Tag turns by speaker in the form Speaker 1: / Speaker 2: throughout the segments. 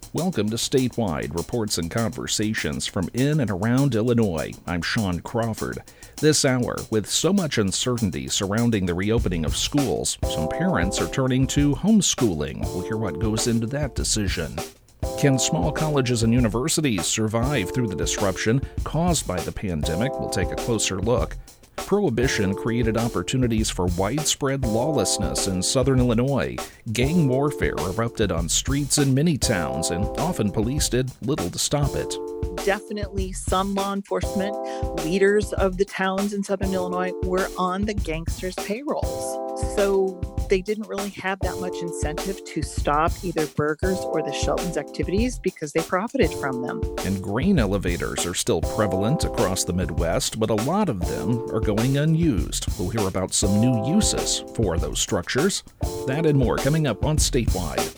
Speaker 1: Welcome to Statewide, reports and conversations from in and around Illinois. I'm Sean Crawford. This hour, with so much uncertainty surrounding the reopening of schools, some parents are turning to homeschooling. We'll hear what goes into that decision. Can small colleges and universities survive through the disruption caused by the pandemic? We'll take a closer look. Prohibition created opportunities for widespread lawlessness in southern Illinois. Gang warfare erupted on streets in many towns, and often police did little to stop it.
Speaker 2: Definitely some law enforcement leaders of the towns in southern Illinois were on the gangsters' payrolls. So they didn't really have that much incentive to stop either Burgers or the Shelton's activities because they profited from them.
Speaker 1: And grain elevators are still prevalent across the Midwest, but a lot of them are going unused. We'll hear about some new uses for those structures. That and more coming up on Statewide.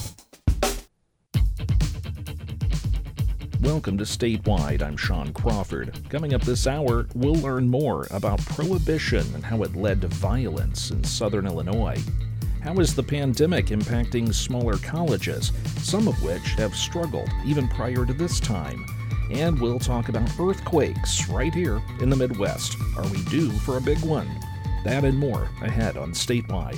Speaker 1: Welcome to Statewide. I'm Sean Crawford. Coming up this hour, we'll learn more about prohibition and how it led to violence in southern Illinois. How is the pandemic impacting smaller colleges, some of which have struggled even prior to this time? And we'll talk about earthquakes right here in the Midwest. Are we due for a big one? That and more ahead on Statewide.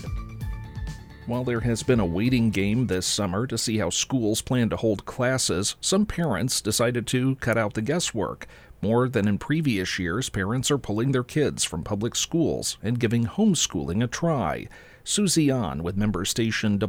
Speaker 1: While there has been a waiting game this summer to see how schools plan to hold classes, some parents decided to cut out the guesswork. More than in previous years, parents are pulling their kids from public schools and giving homeschooling a try. Susie Ahn with member station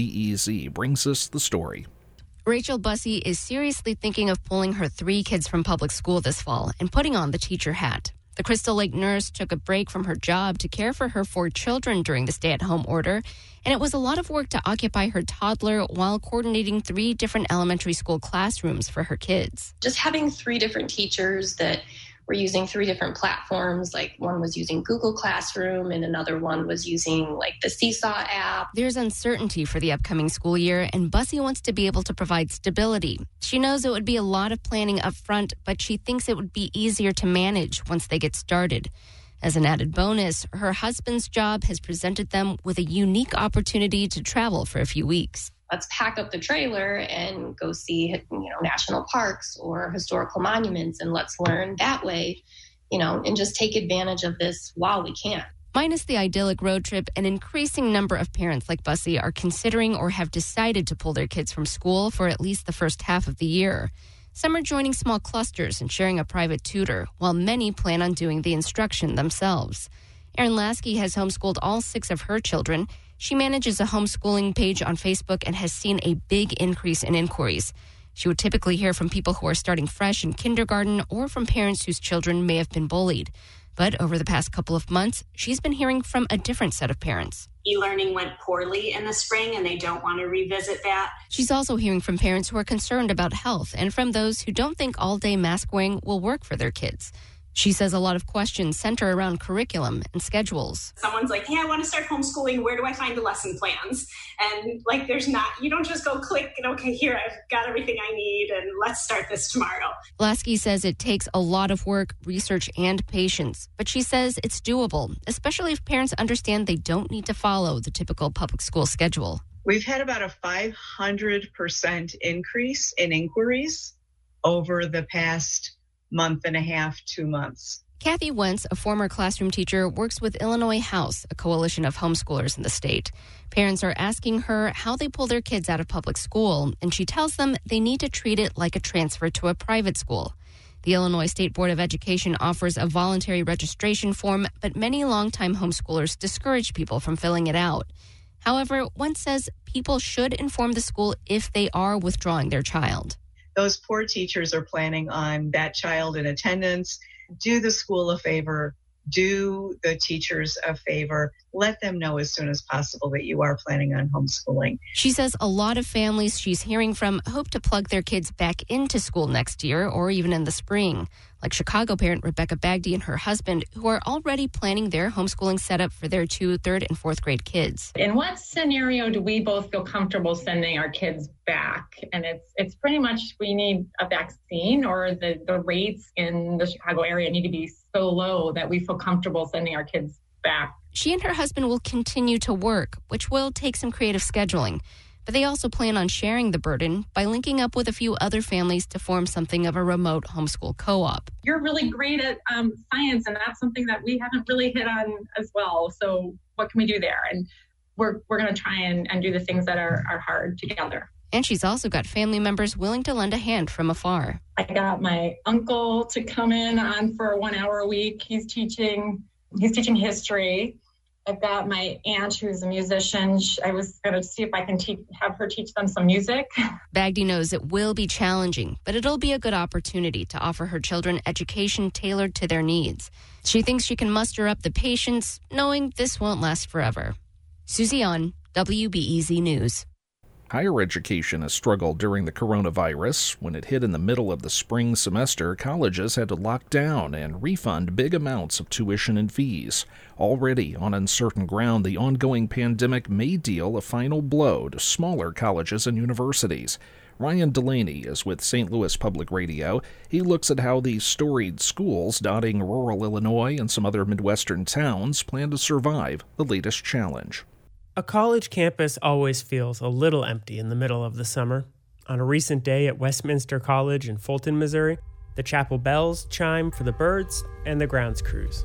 Speaker 1: WBEZ brings us the story.
Speaker 3: Rachel Bussey is seriously thinking of pulling her 3 kids from public school this fall and putting on the teacher hat. The Crystal Lake nurse took a break from her job to care for her 4 children during the stay-at-home order, and it was a lot of work to occupy her toddler while coordinating 3 different elementary school classrooms for her kids.
Speaker 4: Just having 3 different teachers that were using 3 different platforms, like one was using Google Classroom and another one was using like the Seesaw app.
Speaker 3: There's uncertainty for the upcoming school year, and Bussey wants to be able to provide stability. She knows it would be a lot of planning up front, but she thinks it would be easier to manage once they get started. As an added bonus, her husband's job has presented them with a unique opportunity to travel for a few weeks.
Speaker 4: Let's pack up the trailer and go see, national parks or historical monuments, and let's learn that way, and just take advantage of this while we can.
Speaker 3: Minus the idyllic road trip, an increasing number of parents like Bussey are considering or have decided to pull their kids from school for at least the first half of the year. Some are joining small clusters and sharing a private tutor, while many plan on doing the instruction themselves. Erin Lasky has homeschooled all 6 of her children. She manages a homeschooling page on Facebook and has seen a big increase in inquiries. She would typically hear from people who are starting fresh in kindergarten or from parents whose children may have been bullied. But over the past couple of months, she's been hearing from a different set of parents.
Speaker 5: E-learning went poorly in the spring and they don't want to revisit that.
Speaker 3: She's also hearing from parents who are concerned about health and from those who don't think all-day mask wearing will work for their kids. She says a lot of questions center around curriculum and schedules.
Speaker 5: Someone's like, hey, I want to start homeschooling. Where do I find the lesson plans? And you don't just go click and okay, here, I've got everything I need and let's start this tomorrow.
Speaker 3: Lasky says it takes a lot of work, research, and patience, but she says it's doable, especially if parents understand they don't need to follow the typical public school schedule.
Speaker 6: We've had about a 500% increase in inquiries over the past month and a half, 2 months.
Speaker 3: Kathy Wentz, a former classroom teacher, works with Illinois House, a coalition of homeschoolers in the state. Parents are asking her how they pull their kids out of public school, and she tells them they need to treat it like a transfer to a private school. The Illinois State Board of Education offers a voluntary registration form, but many longtime homeschoolers discourage people from filling it out. However, Wentz says people should inform the school if they are withdrawing their child.
Speaker 6: Those poor teachers are planning on that child in attendance. Do the school a favor. Do the teachers a favor. Let them know as soon as possible that you are planning on homeschooling.
Speaker 3: She says a lot of families she's hearing from hope to plug their kids back into school next year or even in the spring, like Chicago parent Rebecca Bagdy and her husband, who are already planning their homeschooling setup for their 2 3rd and 4th grade kids.
Speaker 7: In what scenario do we both feel comfortable sending our kids back? And it's pretty much we need a vaccine, or the rates in the Chicago area need to be so low that we feel comfortable sending our kids back.
Speaker 3: She and her husband will continue to work, which will take some creative scheduling. But they also plan on sharing the burden by linking up with a few other families to form something of a remote homeschool co-op.
Speaker 7: You're really great at science, and that's something that we haven't really hit on as well. So what can we do there? And we're going to try and do the things that are hard together.
Speaker 3: And she's also got family members willing to lend a hand from afar.
Speaker 7: I got my uncle to come in on for 1 hour a week. He's teaching history. I've got my aunt who's a musician. I was going to see if I can have her teach them some music.
Speaker 3: Bagdy knows it will be challenging, but it'll be a good opportunity to offer her children education tailored to their needs. She thinks she can muster up the patience, knowing this won't last forever. Susie Ahn, WBEZ News.
Speaker 1: Higher education has struggled during the coronavirus. When it hit in the middle of the spring semester, colleges had to lock down and refund big amounts of tuition and fees. Already on uncertain ground, the ongoing pandemic may deal a final blow to smaller colleges and universities. Ryan Delaney is with St. Louis Public Radio. He looks at how these storied schools dotting rural Illinois and some other Midwestern towns plan to survive the latest challenge.
Speaker 8: A college campus always feels a little empty in the middle of the summer. On a recent day at Westminster College in Fulton, Missouri, the chapel bells chime for the birds and the grounds crews.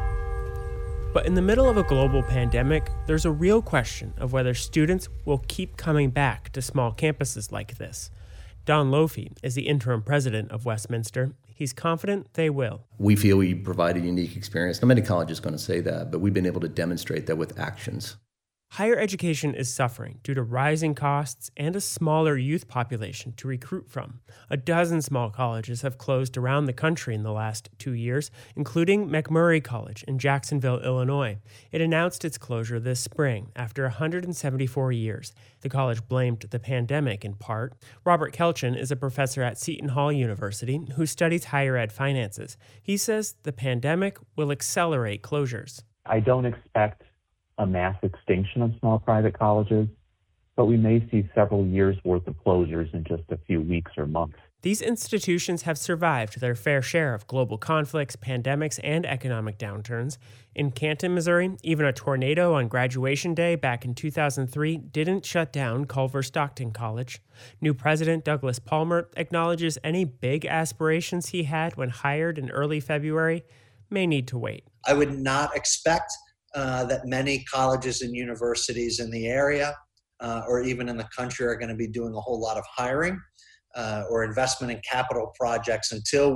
Speaker 8: But in the middle of a global pandemic, there's a real question of whether students will keep coming back to small campuses like this. Don Lofi is the interim president of Westminster. He's confident they will.
Speaker 9: We feel we provide a unique experience. Not many colleges are going to say that, but we've been able to demonstrate that with actions.
Speaker 8: Higher education is suffering due to rising costs and a smaller youth population to recruit from. A dozen small colleges have closed around the country in the last 2 years, including McMurray College in Jacksonville, Illinois. It announced its closure this spring after 174 years. The college blamed the pandemic in part. Robert Kelchin is a professor at Seton Hall University who studies higher ed finances. He says the pandemic will accelerate closures.
Speaker 10: I don't expect a mass extinction of small private colleges, but we may see several years' worth of closures in just a few weeks or months.
Speaker 8: These institutions have survived their fair share of global conflicts, pandemics, and economic downturns. In Canton, Missouri, even a tornado on graduation day back in 2003 didn't shut down Culver Stockton College. New president Douglas Palmer acknowledges any big aspirations he had when hired in early February may need to wait.
Speaker 11: I would not expect that many colleges and universities in the area or even in the country are going to be doing a whole lot of hiring or investment in capital projects until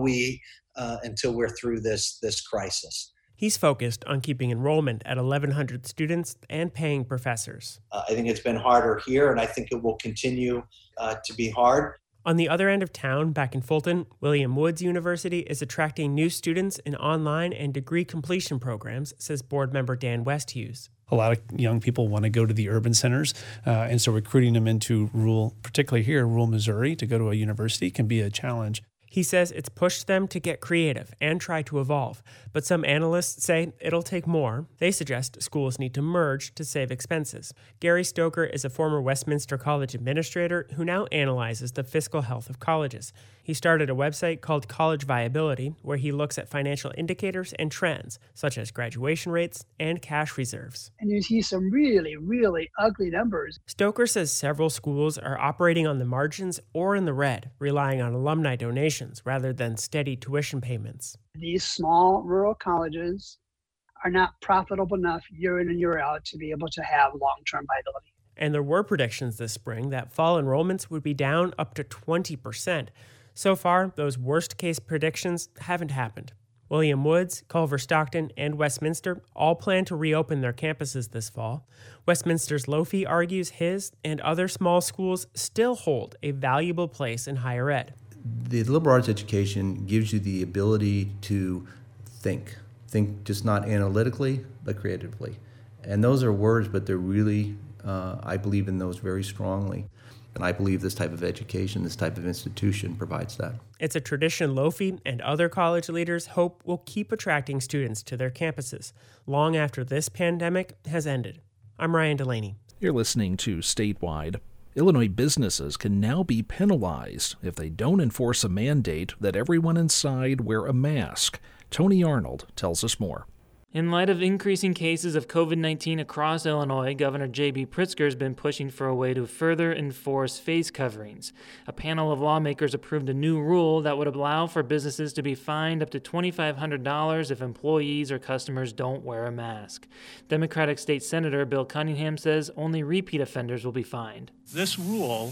Speaker 11: we're through this crisis.
Speaker 8: He's focused on keeping enrollment at 1,100 students and paying professors.
Speaker 11: I think it's been harder here, and I think it will continue to be hard.
Speaker 8: On the other end of town, back in Fulton, William Woods University is attracting new students in online and degree completion programs, says board member Dan Westhughes.
Speaker 12: A lot of young people want to go to the urban centers, and so recruiting them into rural, particularly here, rural Missouri, to go to a university can be a challenge.
Speaker 8: He says it's pushed them to get creative and try to evolve, but some analysts say it'll take more. They suggest schools need to merge to save expenses. Gary Stoker is a former Westminster College administrator who now analyzes the fiscal health of colleges. He started a website called College Viability, where he looks at financial indicators and trends, such as graduation rates and cash reserves.
Speaker 13: And you see some really, really ugly numbers.
Speaker 8: Stoker says several schools are operating on the margins or in the red, relying on alumni donations rather than steady tuition payments.
Speaker 13: These small rural colleges are not profitable enough year in and year out to be able to have long-term viability.
Speaker 8: And there were predictions this spring that fall enrollments would be down up to 20%. So far, those worst-case predictions haven't happened. William Woods, Culver Stockton, and Westminster all plan to reopen their campuses this fall. Westminster's Lofi argues his and other small schools still hold a valuable place in higher ed.
Speaker 9: The liberal arts education gives you the ability to think just not analytically, but creatively. And those are words, but they're really, I believe in those very strongly. And I believe this type of education, this type of institution provides that.
Speaker 8: It's a tradition Lofi and other college leaders hope will keep attracting students to their campuses long after this pandemic has ended. I'm Ryan Delaney.
Speaker 1: You're listening to Statewide. Illinois businesses can now be penalized if they don't enforce a mandate that everyone inside wear a mask. Tony Arnold tells us more.
Speaker 14: In light of increasing cases of COVID-19 across Illinois, Governor J.B. Pritzker has been pushing for a way to further enforce face coverings. A panel of lawmakers approved a new rule that would allow for businesses to be fined up to $2,500 if employees or customers don't wear a mask. Democratic State Senator Bill Cunningham says only repeat offenders will be fined.
Speaker 15: This rule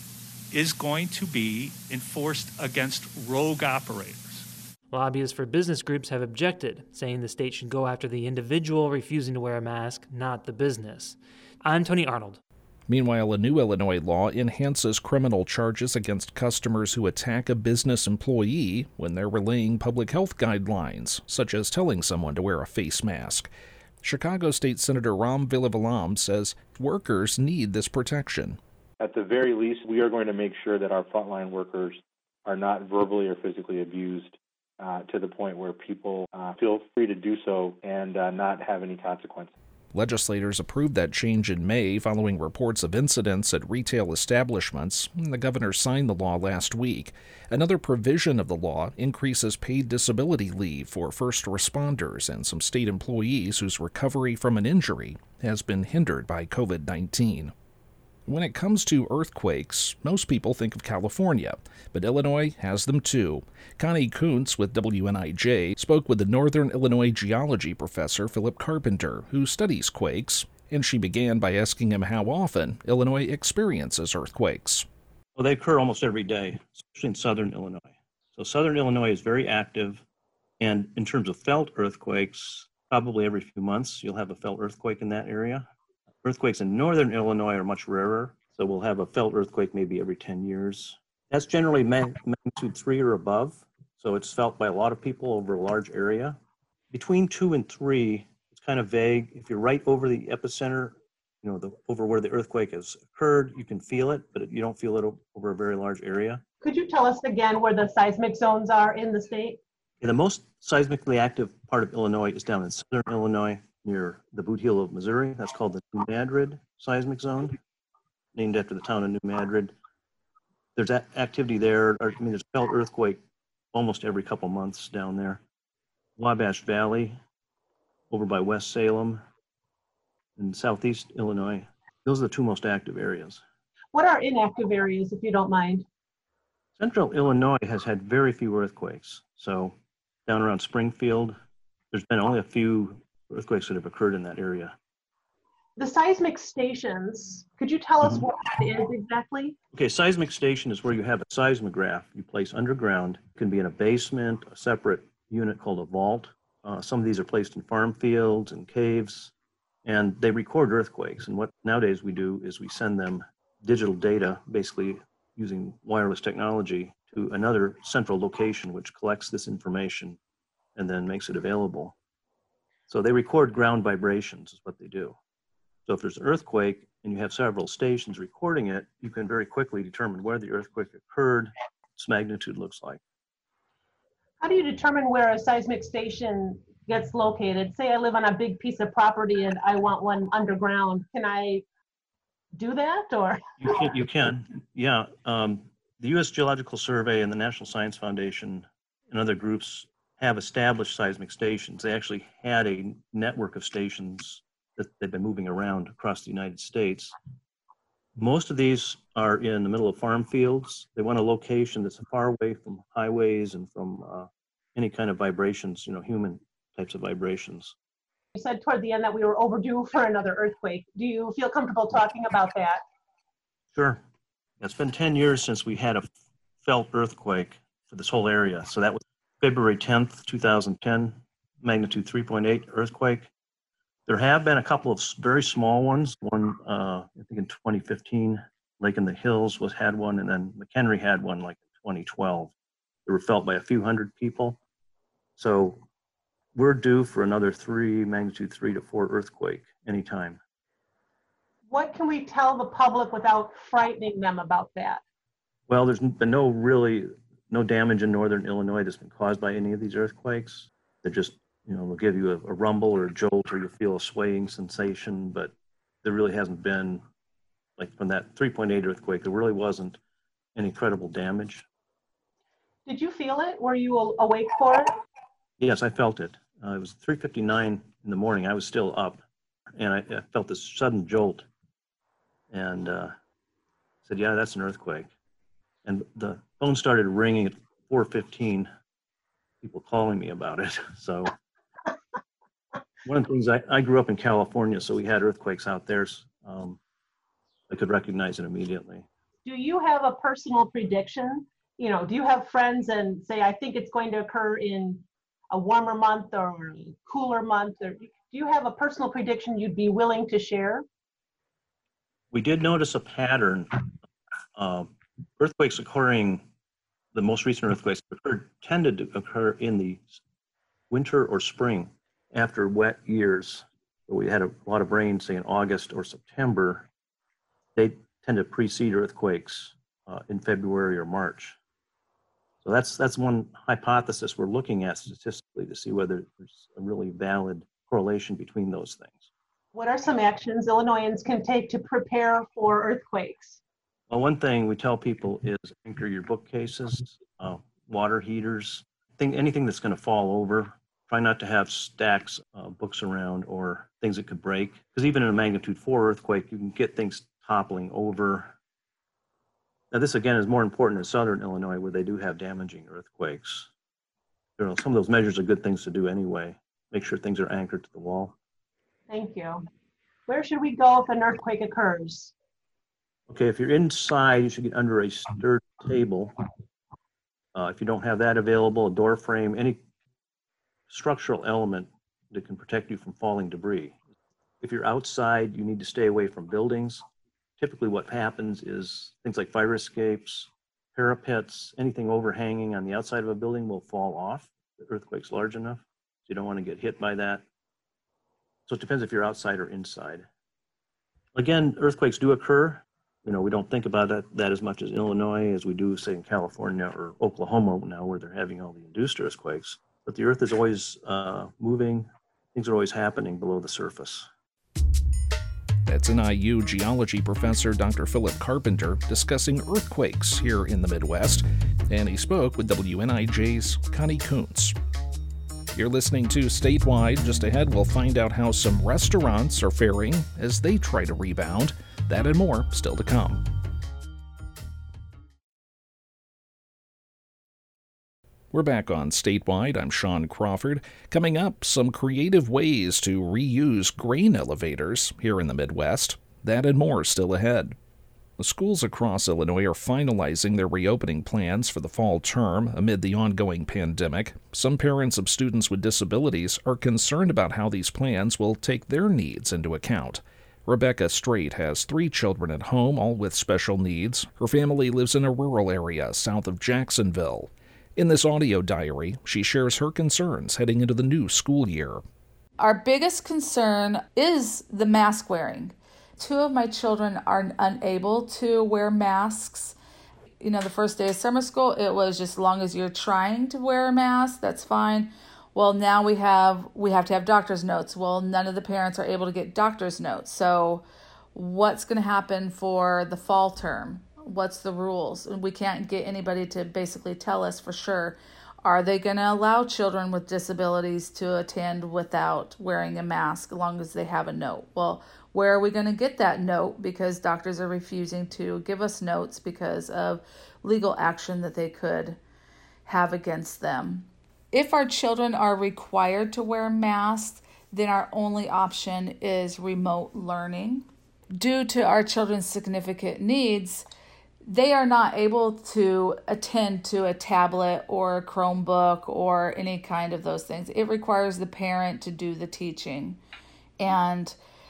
Speaker 15: is going to be enforced against rogue operators.
Speaker 14: Lobbyists for business groups have objected, saying the state should go after the individual refusing to wear a mask, not the business. I'm Tony Arnold.
Speaker 1: Meanwhile, a new Illinois law enhances criminal charges against customers who attack a business employee when they're relaying public health guidelines, such as telling someone to wear a face mask. Chicago State Senator Ram Villavalam says workers need this protection.
Speaker 16: At the very least, we are going to make sure that our frontline workers are not verbally or physically abused to the point where people feel free to do so and not have any consequences.
Speaker 1: Legislators approved that change in May following reports of incidents at retail establishments. The governor signed the law last week. Another provision of the law increases paid disability leave for first responders and some state employees whose recovery from an injury has been hindered by COVID-19. When it comes to earthquakes, most people think of California, but Illinois has them too. Connie Kuntz with WNIJ spoke with the Northern Illinois geology professor Philip Carpenter, who studies quakes, and she began by asking him how often Illinois experiences earthquakes.
Speaker 17: Well, they occur almost every day, especially in southern Illinois. So southern Illinois is very active, and in terms of felt earthquakes, probably every few months you'll have a felt earthquake in that area. Earthquakes in northern Illinois are much rarer, so we'll have a felt earthquake maybe every 10 years. That's generally magnitude 3 or above, so it's felt by a lot of people over a large area. Between 2 and 3, it's kind of vague. If you're right over the epicenter, over where the earthquake has occurred, you can feel it, but you don't feel it over a very large area.
Speaker 18: Could you tell us again where the seismic zones are in the state?
Speaker 17: The most seismically active part of Illinois is down in southern Illinois, near the Boot Heel of Missouri. That's called the New Madrid seismic zone, named after the town of New Madrid. There's activity there. There's a felt earthquake almost every couple months down there. Wabash Valley, over by West Salem, in southeast Illinois. Those are the two most active areas.
Speaker 18: What are inactive areas, if you don't mind?
Speaker 17: Central Illinois has had very few earthquakes. So down around Springfield, there's been only a few earthquakes that have occurred in that area.
Speaker 18: The seismic stations, could you tell us what that is exactly?
Speaker 17: Okay, seismic station is where you have a seismograph you place underground. It can be in a basement, a separate unit called a vault. Some of these are placed in farm fields and caves, and they record earthquakes. And what nowadays we do is we send them digital data, basically using wireless technology, to another central location which collects this information and then makes it available. So they record ground vibrations is what they do. So if there's an earthquake and you have several stations recording it, you can very quickly determine where the earthquake occurred, its magnitude looks like.
Speaker 18: How do you determine where a seismic station gets located? Say I live on a big piece of property and I want one underground. Can I do that or?
Speaker 17: You can, yeah. The U.S. Geological Survey and the National Science Foundation and other groups have established seismic stations. They actually had a network of stations that they've been moving around across the United States. Most of these are in the middle of farm fields. They want a location that's far away from highways and from any kind of vibrations, human types of vibrations.
Speaker 18: You said toward the end that we were overdue for another earthquake. Do you feel comfortable talking about that?
Speaker 17: Sure. It's been 10 years since we had a felt earthquake for this whole area. So that was February 10th, 2010, magnitude 3.8 earthquake. There have been a couple of very small ones. One, I think in 2015, Lake in the Hills had one, and then McHenry had one like in 2012. They were felt by a few hundred people. So we're due for another magnitude 3 to 4 earthquake anytime.
Speaker 18: What can we tell the public without frightening them about that?
Speaker 17: Well, there's been no damage in northern Illinois that's been caused by any of these earthquakes. They're just, they'll give you a rumble or a jolt, or you'll feel a swaying sensation, but there really hasn't been, like from that 3.8 earthquake, there really wasn't any credible damage.
Speaker 18: Did you feel it? Were you awake for it?
Speaker 17: Yes, I felt it. It was 3:59 in the morning. I was still up, and I felt this sudden jolt, and said, "Yeah, that's an earthquake." And the phone started ringing at 4:15. People calling me about it. So one of the things, I grew up in California, so we had earthquakes out there. I could recognize it immediately.
Speaker 18: Do you have a personal prediction? Do you have friends and say, I think it's going to occur in a warmer month or a cooler month? Or do you have a personal prediction you'd be willing to share?
Speaker 17: We did notice a pattern. Earthquakes occurring, the most recent earthquakes tended to occur in the winter or spring after wet years. We had a lot of rain, say in August or September. They tend to precede earthquakes in February or March. So that's one hypothesis we're looking at statistically to see whether there's a really valid correlation between those things.
Speaker 18: What are some actions Illinoisans can take to prepare for earthquakes?
Speaker 17: Well, one thing we tell people is anchor your bookcases, water heaters, anything that's going to fall over. Try not to have stacks of books around or things that could break. Because even in a magnitude 4 earthquake, you can get things toppling over. Now, this again is more important in southern Illinois where they do have damaging earthquakes. Some of those measures are good things to do anyway. Make sure things are anchored to the wall.
Speaker 18: Thank you. Where should we go if an earthquake occurs?
Speaker 17: Okay, if you're inside, you should get under a sturdy table. If you don't have that available, a door frame, any structural element that can protect you from falling debris. If you're outside, you need to stay away from buildings. Typically what happens is things like fire escapes, parapets, anything overhanging on the outside of a building will fall off. The earthquake's large enough, so you don't want to get hit by that. So it depends if you're outside or inside. Again, earthquakes do occur. We don't think about that as much as Illinois as we do, say, in California or Oklahoma now, where they're having all the induced earthquakes. But the earth is always moving. Things are always happening below the surface.
Speaker 1: That's NIU geology professor Dr. Philip Carpenter discussing earthquakes here in the Midwest, and he spoke with WNIJ's Connie Kuntz. You're listening to Statewide. Just ahead, we'll find out how some restaurants are faring as they try to rebound. That and more still to come. We're back on Statewide. I'm Sean Crawford. Coming up, some creative ways to reuse grain elevators here in the Midwest. That and more still ahead. The schools across Illinois are finalizing their reopening plans for the fall term amid the ongoing pandemic. Some parents of students with disabilities are concerned about how these plans will take their needs into account. Rebecca Straight has 3 children at home, all with special needs. Her family lives in a rural area south of Jacksonville. In this audio diary, she shares her concerns heading into the new school year.
Speaker 19: Our biggest concern is the mask wearing. 2 of my children are unable to wear masks. The first day of summer school, it was just as long as you're trying to wear a mask, that's fine. Well, now we have to have doctor's notes. Well, none of the parents are able to get doctor's notes. So what's going to happen for the fall term? What's the rules? We can't get anybody to basically tell us for sure. Are they going to allow children with disabilities to attend without wearing a mask as long as they have a note? Well, where are we going to get that note? Because doctors are refusing to give us notes because of legal action that they could have against them. If our children are required to wear masks, then our only option is remote learning. Due to our children's significant needs, they are not able to attend to a tablet or a Chromebook or any kind of those things. It requires the parent to do the teaching. And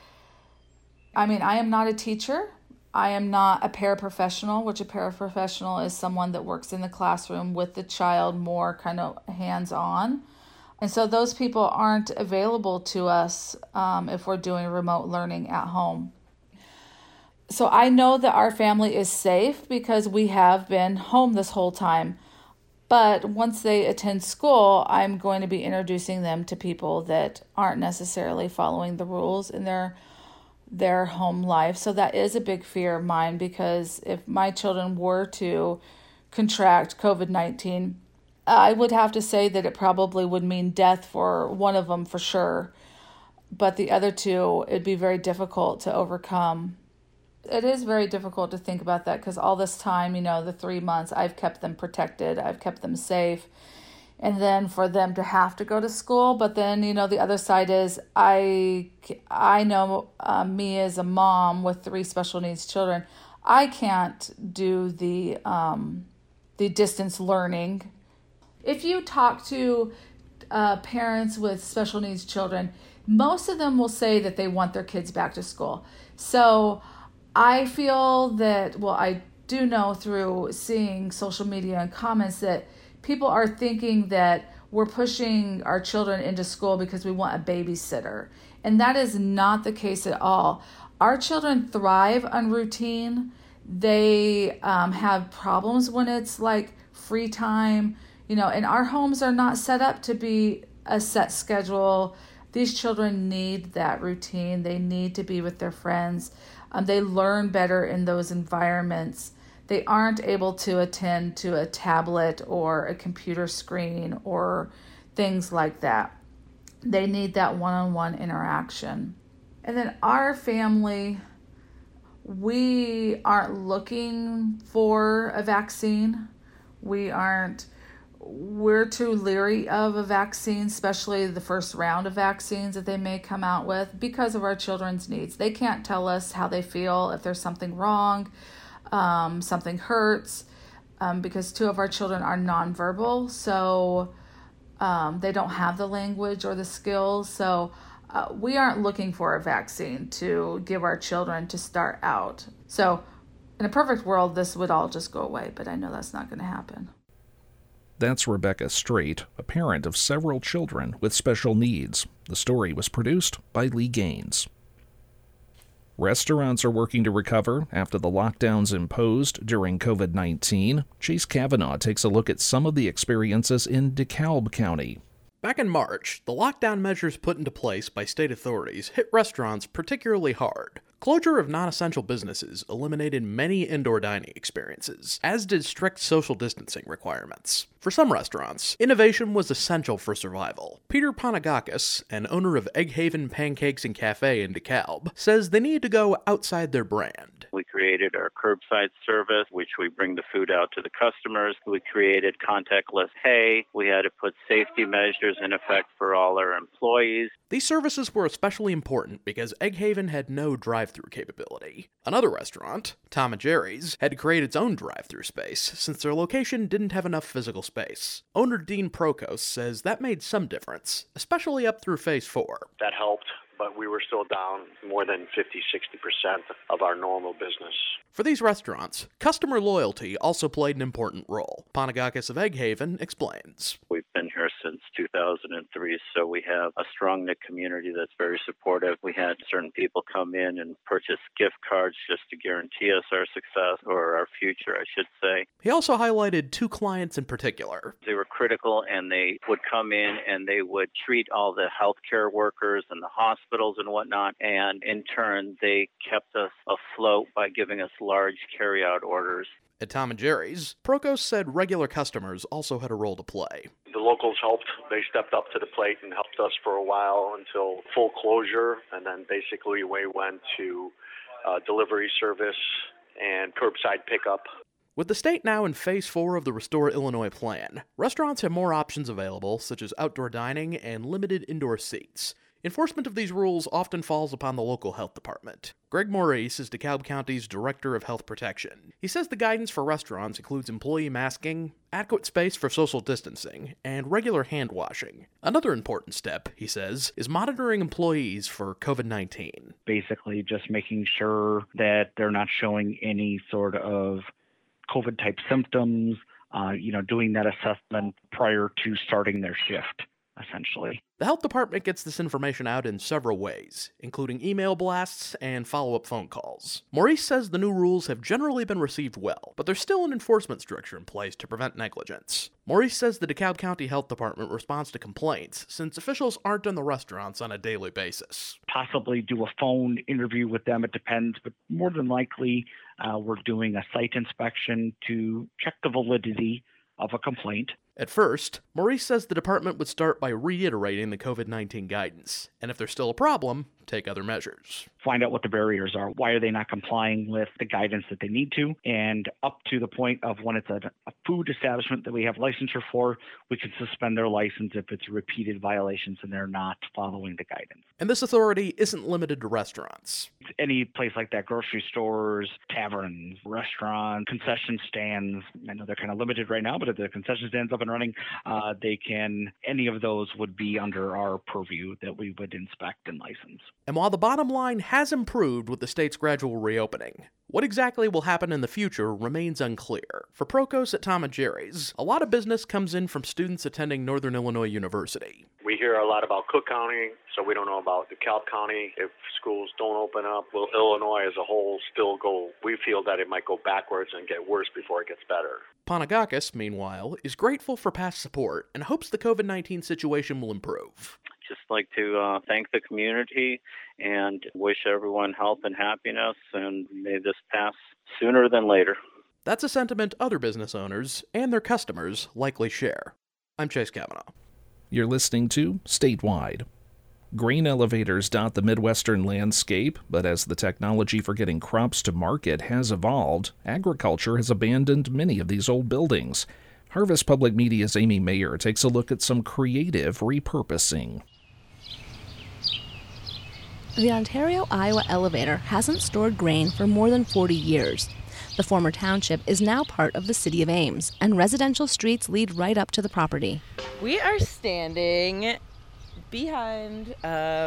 Speaker 19: I am not a teacher. I am not a paraprofessional, which a paraprofessional is someone that works in the classroom with the child more kind of hands-on. And so those people aren't available to us if we're doing remote learning at home. So I know that our family is safe because we have been home this whole time. But once they attend school, I'm going to be introducing them to people that aren't necessarily following the rules in their home life. So that is a big fear of mine, because if my children were to contract COVID-19, I would have to say that it probably would mean death for one of them for sure. but the other two, it'd be very difficult to overcome. It is very difficult to think about that because all this time, the 3 months, I've kept them protected, I've kept them safe. And then for them to have to go to school, but then, the other side is I know me as a mom with 3 special needs children, I can't do the distance learning. If you talk to parents with special needs children, most of them will say that they want their kids back to school. So I feel that, I do know through seeing social media and comments that people are thinking that we're pushing our children into school because we want a babysitter. And that is not the case at all. Our children thrive on routine. They have problems when it's like free time, and our homes are not set up to be a set schedule. These children need that routine. They need to be with their friends. They learn better in those environments. They aren't able to attend to a tablet or a computer screen or things like that. They need that one-on-one interaction. And then our family, we aren't looking for a vaccine. We're too leery of a vaccine, especially the first round of vaccines that they may come out with, because of our children's needs. They can't tell us how they feel, if there's something wrong, something hurts, because 2 of our children are nonverbal, so they don't have the language or the skills. So we aren't looking for a vaccine to give our children to start out. So in a perfect world, this would all just go away, but I know that's not going to happen.
Speaker 1: That's Rebecca Straight, a parent of several children with special needs. The story was produced by Lee Gaines. Restaurants are working to recover after the lockdowns imposed during COVID-19. Chase Kavanaugh takes a look at some of the experiences in DeKalb County.
Speaker 20: Back in March, the lockdown measures put into place by state authorities hit restaurants particularly hard. Closure of non-essential businesses eliminated many indoor dining experiences, as did strict social distancing requirements. For some restaurants, innovation was essential for survival. Peter Panagakis, an owner of Egg Haven Pancakes and Cafe in DeKalb, says they need to go outside their brand.
Speaker 21: We created our curbside service, which we bring the food out to the customers. We created contactless pay. We had to put safety measures in effect for all our employees.
Speaker 20: These services were especially important because Egg Haven had no drive-through capability. Another restaurant, Tom and Jerry's, had to create its own drive-through space since their location didn't have enough physical space. Owner Dean Prokos says that made some difference, especially up through Phase 4.
Speaker 22: That helped, but we were still down more than 50-60% of our normal business.
Speaker 20: For these restaurants, customer loyalty also played an important role. Panagakis of Egg Haven explains.
Speaker 21: We've been here since 2003, so we have a strong-knit community that's very supportive. We had certain people come in and purchase gift cards just to guarantee us our success, or our future, I should say.
Speaker 20: He also highlighted 2 clients in particular.
Speaker 21: They were critical, and they would come in and they would treat all the healthcare workers and the hospitals and whatnot, and in turn, they kept us afloat by giving us large carry-out orders.
Speaker 20: At Tom and Jerry's, Prokos said regular customers also had a role to play.
Speaker 22: The locals helped. They stepped up to the plate and helped us for a while until full closure, and then basically we went to delivery service and curbside pickup.
Speaker 20: With the state now in Phase 4 of the Restore Illinois plan, restaurants have more options available, such as outdoor dining and limited indoor seats. Enforcement of these rules often falls upon the local health department. Greg Maurice is DeKalb County's Director of Health Protection. He says the guidance for restaurants includes employee masking, adequate space for social distancing, and regular hand washing. Another important step, he says, is monitoring employees for COVID-19.
Speaker 23: Basically just making sure that they're not showing any sort of COVID-type symptoms, doing that assessment prior to starting their shift, essentially.
Speaker 20: The health department gets this information out in several ways, including email blasts and follow-up phone calls. Maurice says the new rules have generally been received well, but there's still an enforcement structure in place to prevent negligence. Maurice says the DeKalb County Health Department responds to complaints since officials aren't in the restaurants on a daily basis.
Speaker 23: Possibly do a phone interview with them, it depends, but more than likely we're doing a site inspection to check the validity of a complaint.
Speaker 20: At first, Maurice says the department would start by reiterating the COVID-19 guidance, and if there's still a problem, take other measures.
Speaker 23: Find out what the barriers are. Why are they not complying with the guidance that they need to? And up to the point of when it's a food establishment that we have licensure for, we can suspend their license if it's repeated violations and they're not following the guidance.
Speaker 20: And this authority isn't limited to restaurants.
Speaker 23: Any place like that, grocery stores, taverns, restaurants, concession stands, I know they're kind of limited right now, but if the concession stand's up and running, any of those would be under our purview that we would inspect and license.
Speaker 20: And while the bottom line has improved with the state's gradual reopening, what exactly will happen in the future remains unclear. For Prokos at Tom & Jerry's, a lot of business comes in from students attending Northern Illinois University.
Speaker 22: We hear a lot about Cook County, so we don't know about DeKalb County. If schools don't open up, will Illinois as a whole still go? We feel that it might go backwards and get worse before it gets better.
Speaker 20: Panagakis, meanwhile, is grateful for past support and hopes the COVID-19 situation will improve.
Speaker 21: Just like to thank the community and wish everyone health and happiness, and may this pass sooner than later.
Speaker 20: That's a sentiment other business owners and their customers likely share. I'm Chase Kavanaugh.
Speaker 1: You're listening to Statewide. Grain elevators dot the Midwestern landscape, but as the technology for getting crops to market has evolved, agriculture has abandoned many of these old buildings. Harvest Public Media's Amy Mayer takes a look at some creative repurposing.
Speaker 2: The Ontario-Iowa elevator hasn't stored grain for more than 40 years. The former township is now part of the city of Ames, and residential streets lead right up to the property.
Speaker 4: We are standing behind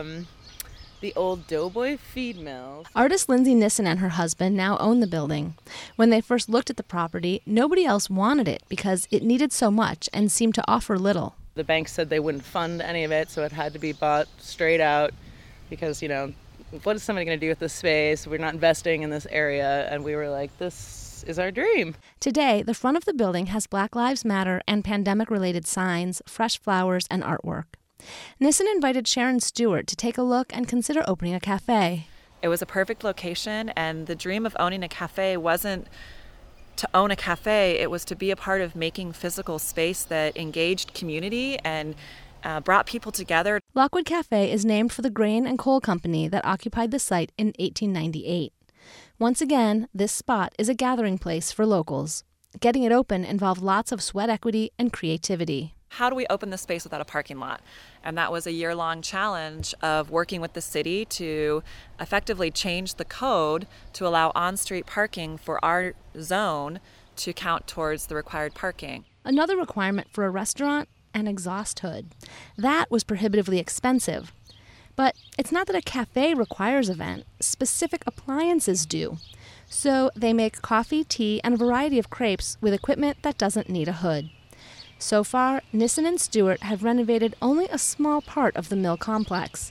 Speaker 4: the old Doughboy feed mill.
Speaker 2: Artist Lindsay Nissen and her husband now own the building. When they first looked at the property, nobody else wanted it because it needed so much and seemed to offer little.
Speaker 4: The bank said they wouldn't fund any of it, so it had to be bought straight out because, what is somebody going to do with this space? We're not investing in this area, and we were like, this is our dream.
Speaker 2: Today, the front of the building has Black Lives Matter and pandemic-related signs, fresh flowers, and artwork. Nissen invited Sharon Stewart to take a look and consider opening a cafe.
Speaker 5: It was a perfect location, and the dream of owning a cafe wasn't to own a cafe. It was to be a part of making physical space that engaged community and brought people together.
Speaker 2: Lockwood Cafe is named for the grain and coal company that occupied the site in 1898. Once again, this spot is a gathering place for locals. Getting it open involved lots of sweat equity and creativity.
Speaker 5: How do we open the space without a parking lot? And that was a year-long challenge of working with the city to effectively change the code to allow on-street parking for our zone to count towards the required parking.
Speaker 2: Another requirement for a restaurant, an exhaust hood. That was prohibitively expensive. But it's not that a cafe requires a vent. Specific appliances do. So they make coffee, tea, and a variety of crepes with equipment that doesn't need a hood. So far, Nissen and Stewart have renovated only a small part of the mill complex.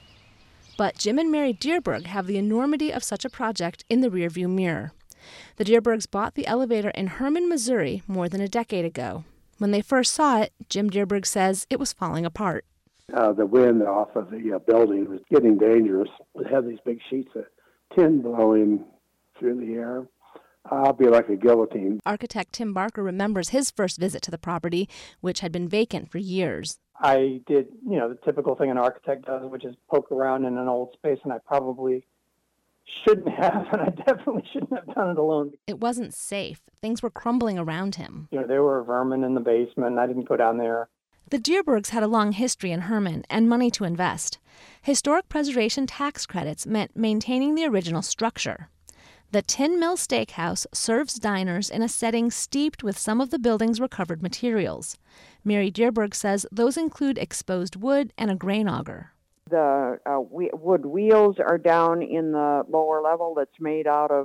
Speaker 2: But Jim and Mary Dierberg have the enormity of such a project in the rearview mirror. The Dierbergs bought the elevator in Herman, Missouri more than a decade ago. When they first saw it, Jim Dierberg says it was falling apart.
Speaker 24: The wind off of the building was getting dangerous. It had these big sheets of tin blowing through the air. I'll be like a guillotine.
Speaker 2: Architect Tim Barker remembers his first visit to the property, which had been vacant for years.
Speaker 25: I did, the typical thing an architect does, which is poke around in an old space, and I probably shouldn't have, and I definitely shouldn't have done it alone.
Speaker 2: It wasn't safe. Things were crumbling around him.
Speaker 25: There were vermin in the basement, and I didn't go down there.
Speaker 2: The Dierbergs had a long history in Herman and money to invest. Historic preservation tax credits meant maintaining the original structure. The Tin Mill Steakhouse serves diners in a setting steeped with some of the building's recovered materials. Mary Dierberg says those include exposed wood and a grain auger.
Speaker 26: The wood wheels are down in the lower level that's made out of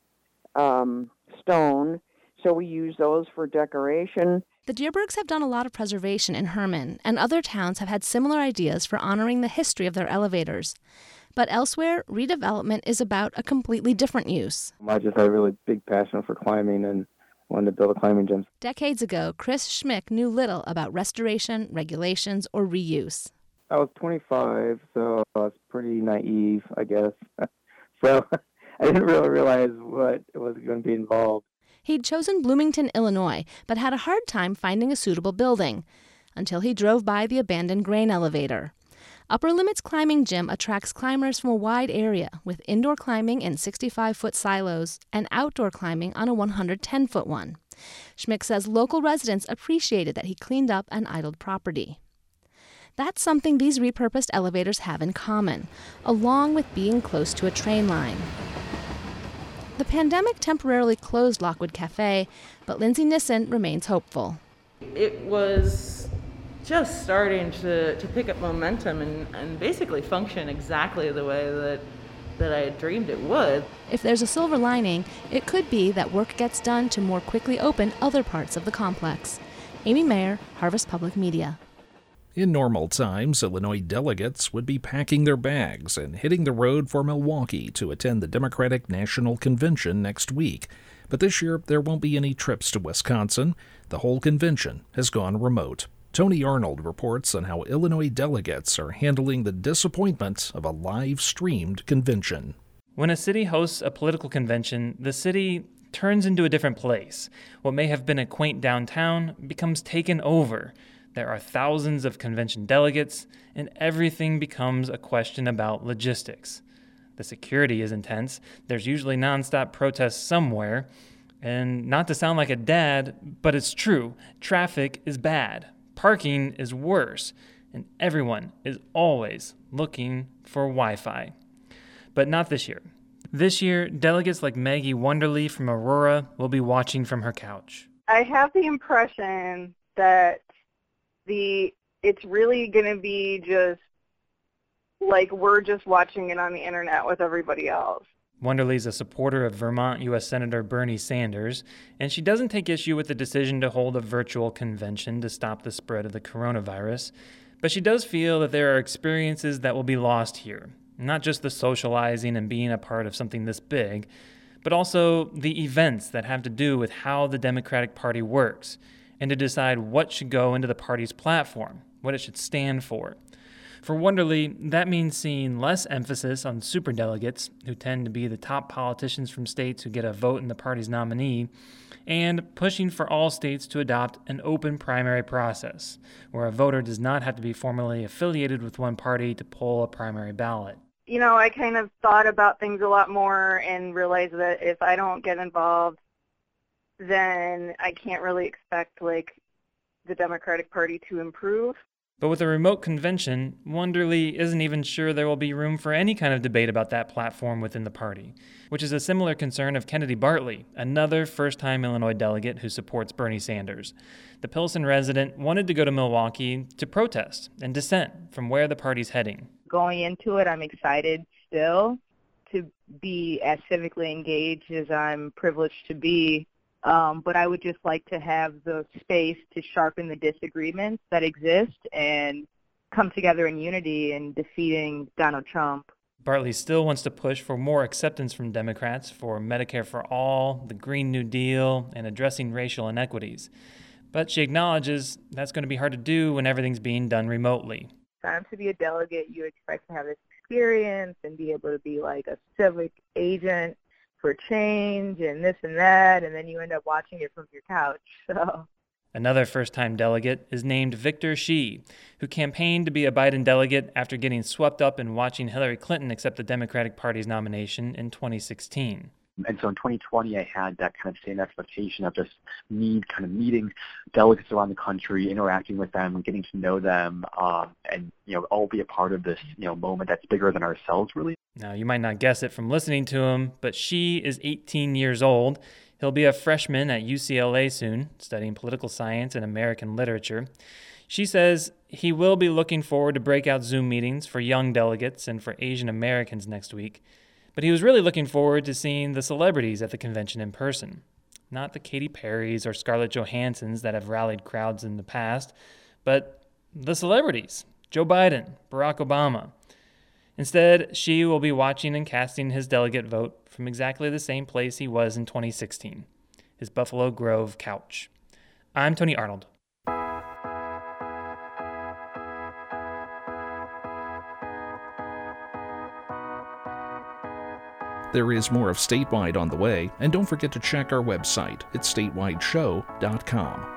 Speaker 26: stone, so we use those for decoration.
Speaker 2: The Dierbergs have done a lot of preservation in Herman, and other towns have had similar ideas for honoring the history of their elevators. But elsewhere, redevelopment is about a completely different use.
Speaker 25: I just had a really big passion for climbing and wanted to build a climbing gym.
Speaker 2: Decades ago, Chris Schmick knew little about restoration, regulations, or reuse.
Speaker 25: I was 25, so I was pretty naive, I guess. So I didn't really realize what was going to be involved.
Speaker 2: He'd chosen Bloomington, Illinois, but had a hard time finding a suitable building until he drove by the abandoned grain elevator. Upper Limits Climbing Gym attracts climbers from a wide area, with indoor climbing in 65-foot silos and outdoor climbing on a 110-foot one. Schmick says local residents appreciated that he cleaned up an idled property. That's something these repurposed elevators have in common, along with being close to a train line. The pandemic temporarily closed Lockwood Cafe, but Lindsay Nissen remains hopeful.
Speaker 4: It was just starting to pick up momentum and basically function exactly the way that I had dreamed it would.
Speaker 2: If there's a silver lining, it could be that work gets done to more quickly open other parts of the complex. Amy Mayer, Harvest Public Media.
Speaker 1: In normal times, Illinois delegates would be packing their bags and hitting the road for Milwaukee to attend the Democratic National Convention next week. But this year, there won't be any trips to Wisconsin. The whole convention has gone remote. Tony Arnold reports on how Illinois delegates are handling the disappointment of a live-streamed convention.
Speaker 14: When a city hosts a political convention, the city turns into a different place. What may have been a quaint downtown becomes taken over. There are thousands of convention delegates, and everything becomes a question about logistics. The security is intense. There's usually nonstop protests somewhere. And not to sound like a dad, but it's true. Traffic is bad. Parking is worse. And everyone is always looking for Wi-Fi. But not this year. This year, delegates like Maggie Wonderly from Aurora will be watching from her couch.
Speaker 3: I have the impression that it's really going to be just like we're just watching it on the internet with everybody else.
Speaker 14: Wonderly's a supporter of Vermont U.S. Senator Bernie Sanders, and she doesn't take issue with the decision to hold a virtual convention to stop the spread of the coronavirus, but she does feel that there are experiences that will be lost here, not just the socializing and being a part of something this big, but also the events that have to do with how the Democratic Party works, and to decide what should go into the party's platform, what it should stand for. For Wonderly, that means seeing less emphasis on superdelegates, who tend to be the top politicians from states who get a vote in the party's nominee, and pushing for all states to adopt an open primary process, where a voter does not have to be formally affiliated with one party to pull a primary ballot.
Speaker 3: You know, I kind of thought about things a lot more and realized that if I don't get involved, then I can't really expect, the Democratic Party to improve.
Speaker 14: But with a remote convention, Wonderly isn't even sure there will be room for any kind of debate about that platform within the party, which is a similar concern of Kennedy Bartley, another first-time Illinois delegate who supports Bernie Sanders. The Pilsen resident wanted to go to Milwaukee to protest and dissent from where the party's heading.
Speaker 3: Going into it, I'm excited still to be as civically engaged as I'm privileged to be. But I would just like to have the space to sharpen the disagreements that exist and come together in unity in defeating Donald Trump.
Speaker 14: Bartley still wants to push for more acceptance from Democrats for Medicare for All, the Green New Deal, and addressing racial inequities. But she acknowledges that's going to be hard to do when everything's being done remotely.
Speaker 3: To be a delegate, you expect to have this experience and be able to be like a civic agent for change and this and that, and then you end up watching it from your couch. So
Speaker 14: another first-time delegate is named Victor Shi, who campaigned to be a Biden delegate after getting swept up in watching Hillary Clinton accept the Democratic Party's nomination in 2016.
Speaker 6: And so in 2020, I had that kind of same expectation of just meeting delegates around the country, interacting with them, and getting to know them, and all be a part of this moment that's bigger than ourselves, really.
Speaker 14: Now, you might not guess it from listening to him, but Shi is 18 years old. He'll be a freshman at UCLA soon, studying political science and American literature. She says he will be looking forward to breakout Zoom meetings for young delegates and for Asian Americans next week. But he was really looking forward to seeing the celebrities at the convention in person. Not the Katy Perrys or Scarlett Johanssons that have rallied crowds in the past, but the celebrities, Joe Biden, Barack Obama. Instead, Shi will be watching and casting his delegate vote from exactly the same place he was in 2016, his Buffalo Grove couch. I'm Tony Arnold.
Speaker 1: There is more of Statewide on the way, and don't forget to check our website at statewideshow.com.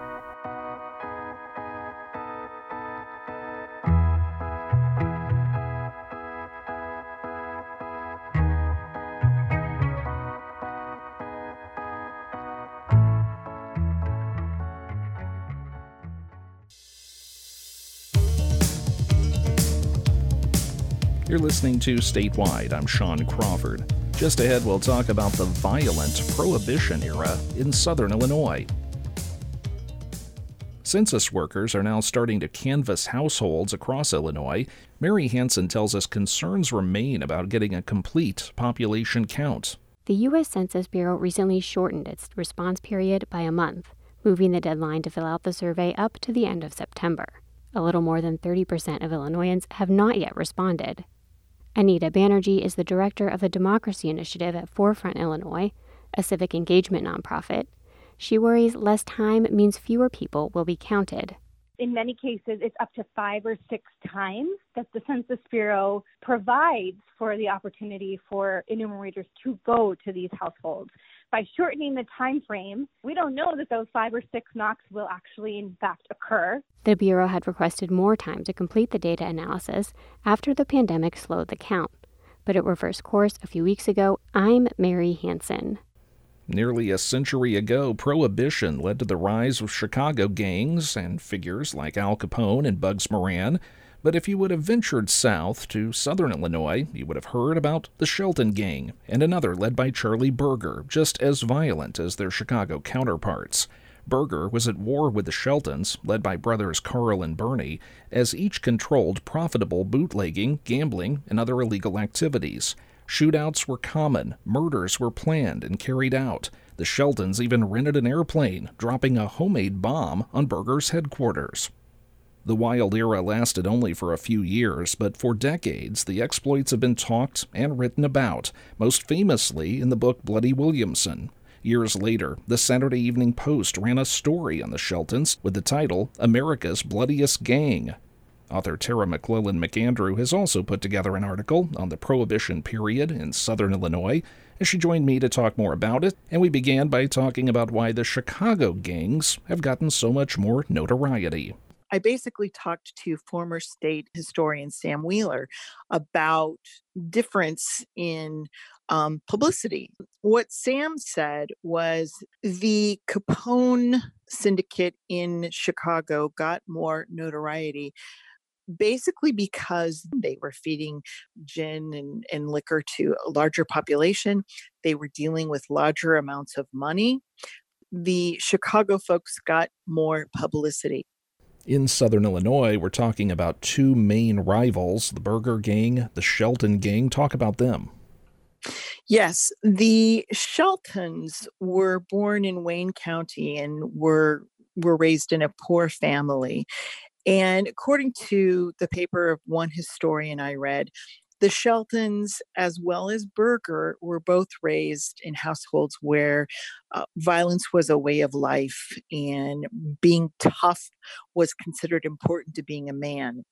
Speaker 1: You're listening to Statewide. I'm Sean Crawford. Just ahead, we'll talk about the violent Prohibition era in Southern Illinois. Census workers are now starting to canvass households across Illinois. Mary Hansen tells us concerns remain about getting a complete population count.
Speaker 7: The U.S. Census Bureau recently shortened its response period by a month, moving the deadline to fill out the survey up to the end of September. A little more than 30% of Illinoisans have not yet responded. Anita Banerjee is the director of the Democracy Initiative at Forefront Illinois, a civic engagement nonprofit. She worries less time means fewer people will be counted.
Speaker 9: In many cases, it's up to 5 or 6 times that the Census Bureau provides for the opportunity for enumerators to go to these households. By shortening the time frame, we don't know that those 5 or 6 knocks will actually, in fact, occur.
Speaker 7: The Bureau had requested more time to complete the data analysis after the pandemic slowed the count. But it reversed course a few weeks ago. I'm Mary Hansen.
Speaker 1: Nearly a century ago, Prohibition led to the rise of Chicago gangs and figures like Al Capone and Bugs Moran. But if you would have ventured south to southern Illinois, you would have heard about the Shelton Gang and another led by Charlie Berger, just as violent as their Chicago counterparts. Berger was at war with the Sheltons, led by brothers Carl and Bernie, as each controlled profitable bootlegging, gambling, and other illegal activities. Shootouts were common, murders were planned and carried out. The Sheltons even rented an airplane, dropping a homemade bomb on Berger's headquarters. The wild era lasted only for a few years, but for decades the exploits have been talked and written about, most famously in the book Bloody Williamson. Years later, the Saturday Evening Post ran a story on the Sheltons with the title America's Bloodiest Gang. Author Tara McClellan McAndrew has also put together an article on the Prohibition period in southern Illinois, and she joined me to talk more about it, and we began by talking about why the Chicago gangs have gotten so much more notoriety.
Speaker 10: I basically talked to former state historian Sam Wheeler about difference in publicity. What Sam said was the Capone syndicate in Chicago got more notoriety basically because they were feeding gin and liquor to a larger population. They were dealing with larger amounts of money. The Chicago folks got more publicity.
Speaker 1: In southern Illinois, we're talking about 2 main rivals, the Berger Gang, the Shelton Gang. Talk about them.
Speaker 10: Yes, the Sheltons were born in Wayne County and were raised in a poor family. And according to the paper of one historian I read, the Sheltons, as well as Berger, were both raised in households where violence was a way of life and being tough was considered important to being a man.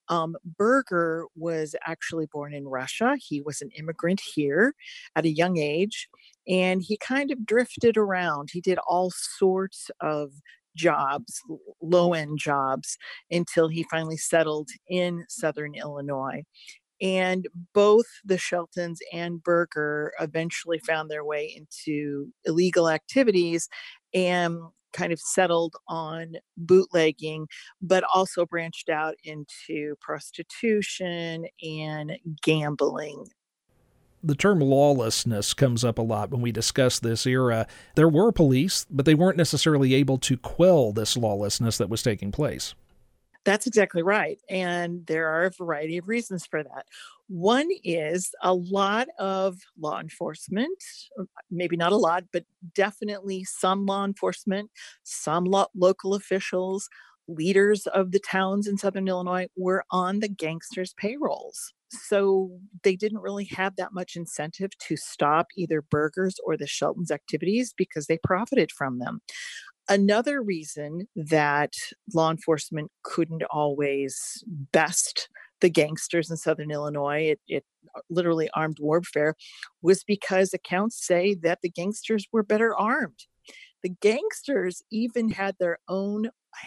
Speaker 10: Berger was actually born in Russia. He was an immigrant here at a young age, and he kind of drifted around. He did all sorts of jobs, low-end jobs, until he finally settled in southern Illinois. And both the Sheltons and Berger eventually found their way into illegal activities and kind of settled on bootlegging, but also branched out into prostitution and gambling.
Speaker 1: The term lawlessness comes up a lot when we discuss this era. There were police, but they weren't necessarily able to quell this lawlessness that was taking place.
Speaker 10: That's exactly right. And there are a variety of reasons for that. One is a lot of law enforcement, maybe not a lot, but definitely some law enforcement, some local officials, leaders of the towns in southern Illinois were on the gangsters' payrolls. So they didn't really have that much incentive to stop either Berger's or the Sheltons' activities because they profited from them. Another reason that law enforcement couldn't always best the gangsters in Southern Illinois, it literally armed warfare, was because accounts say that the gangsters were better armed. The gangsters even had their own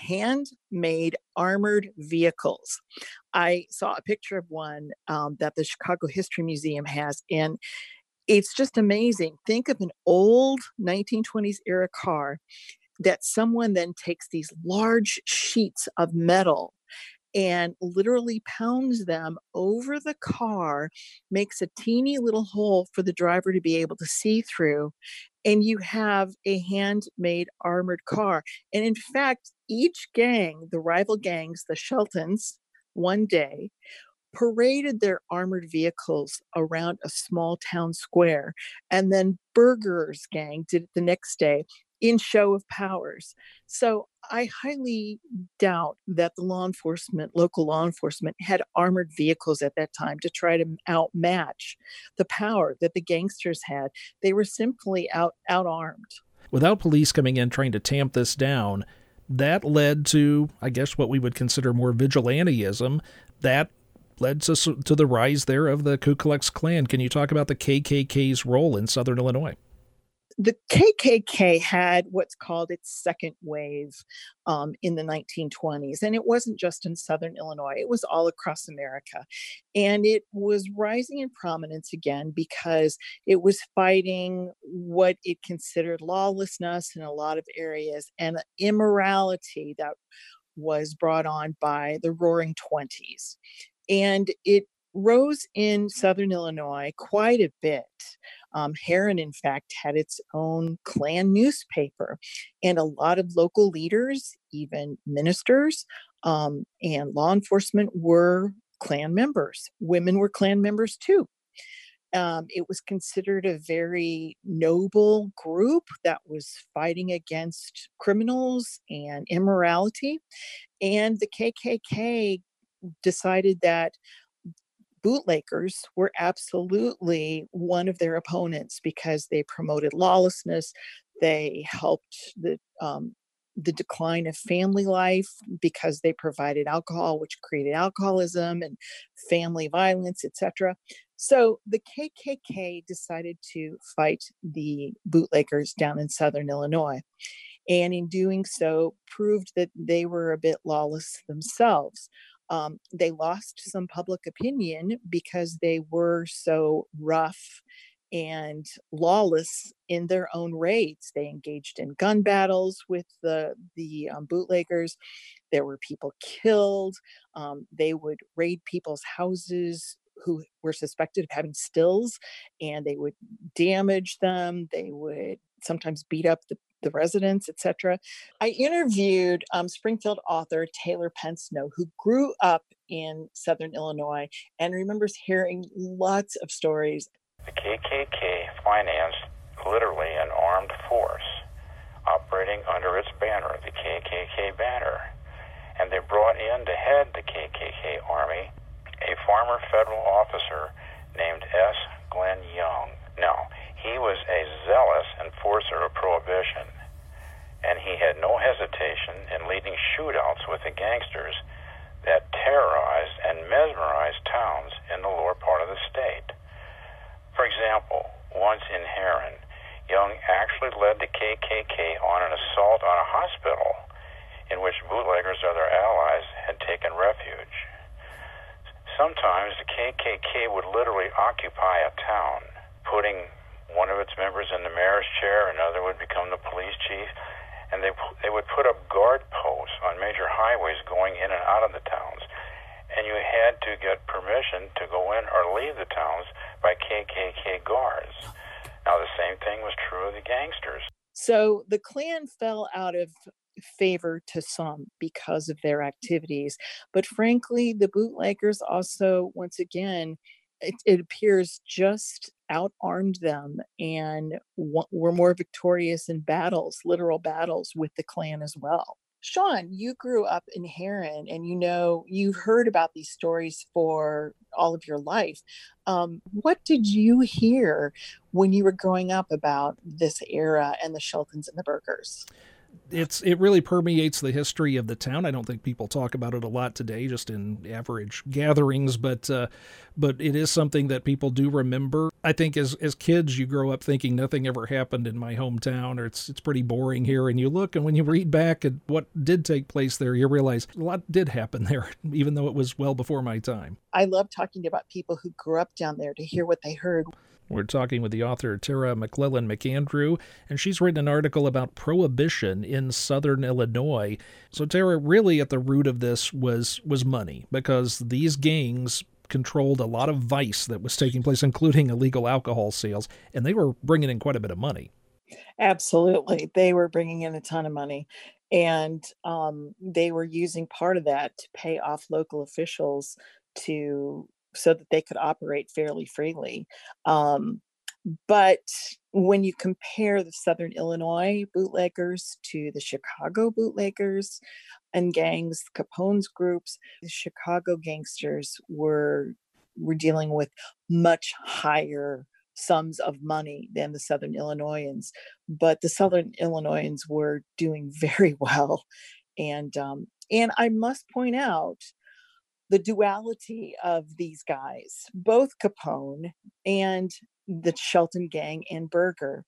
Speaker 10: handmade armored vehicles. I saw a picture of one that the Chicago History Museum has, and it's just amazing. Think of an old 1920s era car that someone then takes these large sheets of metal and literally pounds them over the car, makes a teeny little hole for the driver to be able to see through, and you have a handmade armored car. And in fact, each gang, the rival gangs, the Sheltons, one day paraded their armored vehicles around a small town square, and then Berger's gang did it the next day in show of powers. So I highly doubt that the local law enforcement had armored vehicles at that time to try to outmatch the power that the gangsters had. They were simply out-armed.
Speaker 1: Without police coming in trying to tamp this down, that led to, I guess, what we would consider more vigilantism. That led to the rise there of the Ku Klux Klan. Can you talk about the KKK's role in Southern Illinois?
Speaker 10: The KKK had what's called its second wave in the 1920s. And it wasn't just in Southern Illinois. It was all across America. And it was rising in prominence again because it was fighting what it considered lawlessness in a lot of areas and immorality that was brought on by the Roaring Twenties. And it rose in Southern Illinois quite a bit. Herrin, in fact, had its own Klan newspaper, and a lot of local leaders, even ministers, and law enforcement were Klan members. Women were Klan members too. It was considered a very noble group that was fighting against criminals and immorality. And the KKK decided that bootleggers were absolutely one of their opponents because they promoted lawlessness. They helped the decline of family life because they provided alcohol, which created alcoholism and family violence, etc. So the KKK decided to fight the bootleggers down in Southern Illinois. And in doing so, proved that they were a bit lawless themselves. They lost some public opinion because they were so rough and lawless in their own raids. They engaged in gun battles with the bootleggers. There were people killed. They would raid people's houses who were suspected of having stills, and they would damage them. They would sometimes beat up the residents, etc. I interviewed Springfield author Taylor Pensnow, who grew up in Southern Illinois and remembers hearing lots of stories.
Speaker 8: The KKK financed literally an armed force operating under its banner, the KKK banner. And they brought in to head the KKK army a former federal officer named S. Glenn Young. Now, he was a zealous enforcer of prohibition, and he had no hesitation in leading shootouts with the gangsters that terrorized and mesmerized towns in the lower part of the state. For example, once in Herrin, Young actually led the KKK on an assault on a hospital in which bootleggers or their allies had taken refuge. Sometimes the KKK would literally occupy a town, putting one of its members in the mayor's chair, another would become the police chief, and they would put up guard posts on major highways going in and out of the towns. And you had to get permission to go in or leave the towns by KKK guards. Now, the same thing was true of the gangsters.
Speaker 10: So the Klan fell out of favor to some because of their activities. But frankly, the bootleggers also, once again, it appears just out-armed them and were more victorious in battles, literal battles with the Klan as well. Sean, you grew up in Herrin, and you've heard about these stories for all of your life. What did you hear when you were growing up about this era and the Sheltons and the Bergers?
Speaker 1: It really permeates the history of the town. I don't think people talk about it a lot today, just in average gatherings, but it is something that people do remember. I think as kids, you grow up thinking nothing ever happened in my hometown, or it's pretty boring here. And you look, and when you read back at what did take place there, you realize a lot did happen there, even though it was well before my time.
Speaker 10: I love talking about people who grew up down there to hear what they heard.
Speaker 1: We're talking with the author Tara McClellan McAndrew, and she's written an article about prohibition in southern Illinois. So Tara, really at the root of this was money, because these gangs controlled a lot of vice that was taking place, including illegal alcohol sales, and they were bringing in quite a bit of money.
Speaker 10: Absolutely. They were bringing in a ton of money, and they were using part of that to pay off local officials so that they could operate fairly freely. But when you compare the Southern Illinois bootleggers to the Chicago bootleggers and gangs, Capone's groups, the Chicago gangsters were dealing with much higher sums of money than the Southern Illinoisans. But the Southern Illinoisans were doing very well. And I must point out the duality of these guys, both Capone and the Shelton gang and Berger.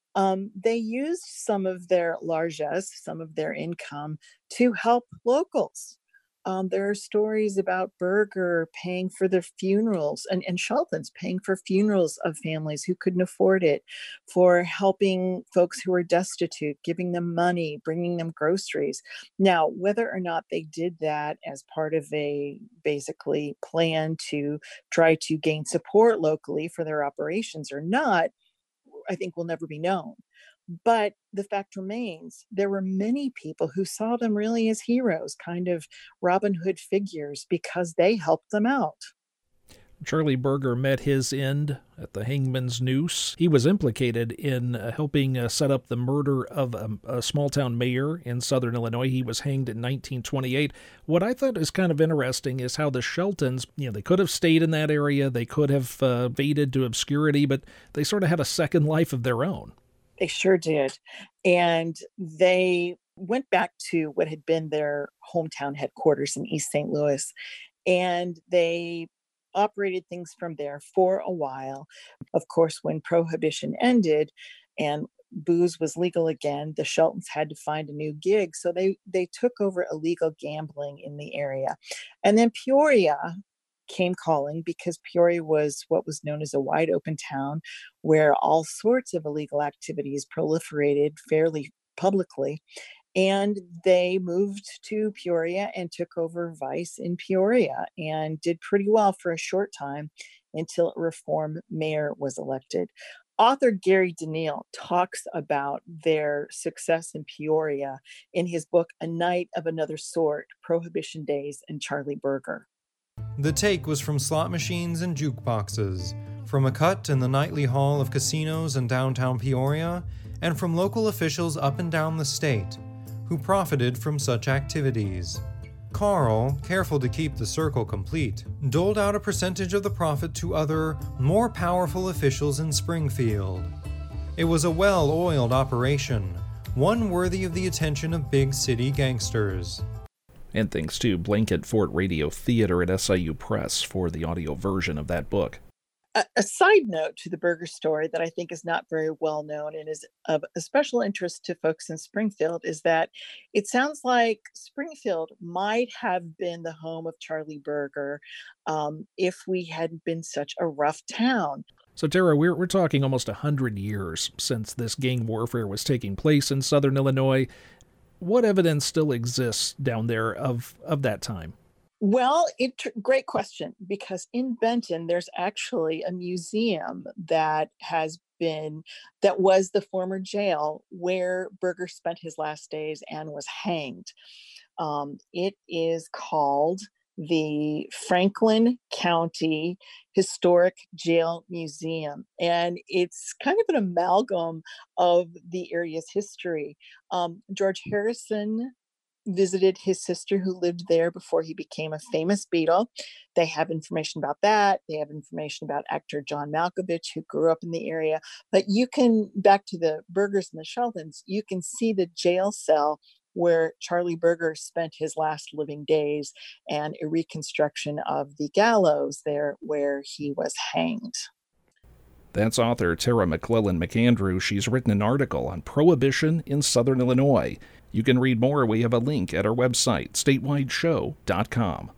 Speaker 10: They used some of their largesse, some of their income to help locals. There are stories about Berger paying for their funerals and Shelton's paying for funerals of families who couldn't afford it, for helping folks who were destitute, giving them money, bringing them groceries. Now, whether or not they did that as part of a basically plan to try to gain support locally for their operations or not, I think will never be known. But the fact remains, there were many people who saw them really as heroes, kind of Robin Hood figures, because they helped them out.
Speaker 1: Charlie Berger met his end at the hangman's noose. He was implicated in helping set up the murder of a small-town mayor in southern Illinois. He was hanged in 1928. What I thought is kind of interesting is how the Sheltons, they could have stayed in that area, they could have faded to obscurity, but they sort of had a second life of their own.
Speaker 10: They sure did. And they went back to what had been their hometown headquarters in East St. Louis, and they operated things from there for a while. Of course, when Prohibition ended and booze was legal again, the Sheltons had to find a new gig. So they took over illegal gambling in the area. And then Peoria came calling, because Peoria was what was known as a wide open town where all sorts of illegal activities proliferated fairly publicly. And they moved to Peoria and took over vice in Peoria and did pretty well for a short time until a reform mayor was elected. Author Gary Daniel talks about their success in Peoria in his book, A Night of Another Sort, Prohibition Days and Charlie Berger.
Speaker 11: The take was from slot machines and jukeboxes, from a cut in the nightly hall of casinos in downtown Peoria, and from local officials up and down the state, who profited from such activities. Carl, careful to keep the circle complete, doled out a percentage of the profit to other, more powerful officials in Springfield. It was a well-oiled operation, one worthy of the attention of big city gangsters.
Speaker 1: And thanks to Blanket Fort Radio Theater at SIU Press for the audio version of that book.
Speaker 10: A side note to the Berger story that I think is not very well known and is of a special interest to folks in Springfield is that it sounds like Springfield might have been the home of Charlie Berger if we hadn't been such a rough town.
Speaker 1: So, Tara, we're talking almost 100 years since this gang warfare was taking place in southern Illinois. What evidence still exists down there of that time?
Speaker 10: Well, great question, because in Benton, there's actually a museum that was the former jail where Berger spent his last days and was hanged. It is called the Franklin County Historic Jail Museum, and it's kind of an amalgam of the area's history. George Harrison visited his sister who lived there before he became a famous Beatle. They have information about that. They have information about actor John Malkovich, who grew up in the area. But you can, back to the Burgers and the Sheltons, you can see the jail cell where Charlie Burger spent his last living days, and a reconstruction of the gallows there where he was hanged.
Speaker 1: That's author Tara McClellan McAndrew. She's written an article on prohibition in Southern Illinois. You can read more. We have a link at our website, statewideshow.com.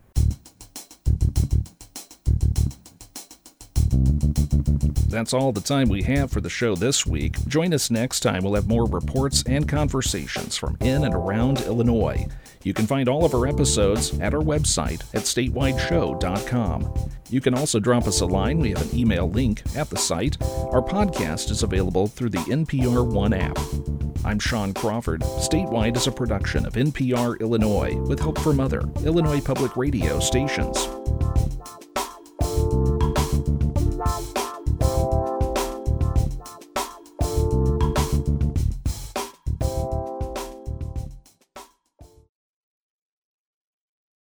Speaker 1: That's all the time we have for the show this week. Join us next time. We'll have more reports and conversations from in and around Illinois. You can find all of our episodes at our website at statewideshow.com. You can also drop us a line. We have an email link at the site. Our podcast is available through the NPR One app. I'm Sean Crawford. Statewide is a production of NPR Illinois with help from other Illinois Public Radio stations.